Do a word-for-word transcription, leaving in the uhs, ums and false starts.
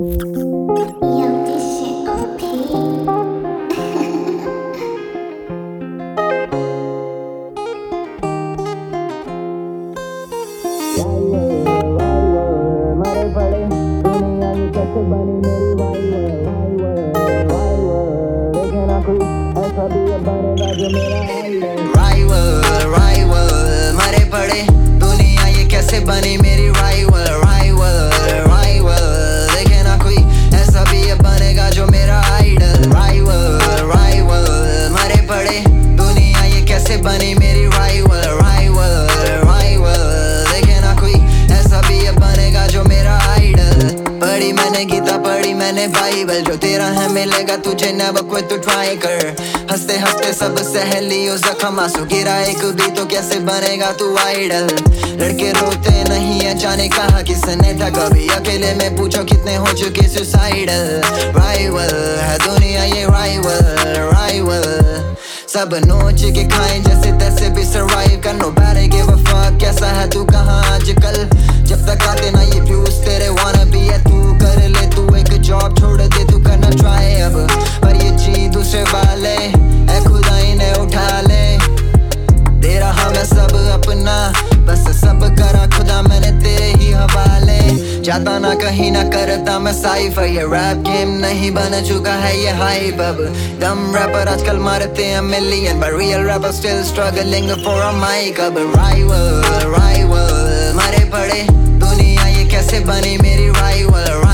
Yo, this shit O P. मारे पड़े दुनिया की कैसे बनी मेरी वाइवर वाइवर देखे ना कोई ऐसा भी बनेगा जो मेरा राइवल राइवल मारे पड़े दुनिया ये कैसे बनी मेरी राइवल राइवल राइवल देखे ना कोई ऐसा भी बनेगा जो मेरा आइडल राइवल राइवल मारे पड़े दुनिया ये कैसे बनी मेरी राइवल राइवल राइवल देखे ना कोई ऐसा भी बनेगा जो मेरा आइडल पढ़ी मैंने गीता पढ़ी मैंने बाइबल जो तेरा है मिलेगा तुझे नेवर क्विट तू ट्राई कर हंसते हंसते सब सहेलियों जख्म आंसू गिरा एक भी तो कैसे बनेगा तू आइडल लड़के रोते नहीं है जाने कहा किसने था कभी अकेले में पूछो कितने हो चुके सुसाइडल राइवल है दुनिया ये राइवल राइवल सब नोच के खाए जैसे तैसे भी सर्वाइव कर नोबody give a fuck कैसा है तू कहाँ आजकल जब तक आते ना ये व्यूज तेरे wanna be है तू कर ले तू एक जॉब छोड़ दे तू करना ट्राई अब पर ये जी दूसरे वाले ऐ खुदा इन्हें उठा ले दे रहा मैं सब अपना बस सब करा खुदा मैंने तेरे ही हवाले जाता ना कहीं ना करता मैं साइफर ये रैप गेम नहीं बन चुका है ये हाइप अब दम रैपर आजकल मारते हैं million but real rapper still struggling for a mic अब राइवल राइवल मारे पड़े दुनिया ये कैसे बनी मेरी राइवल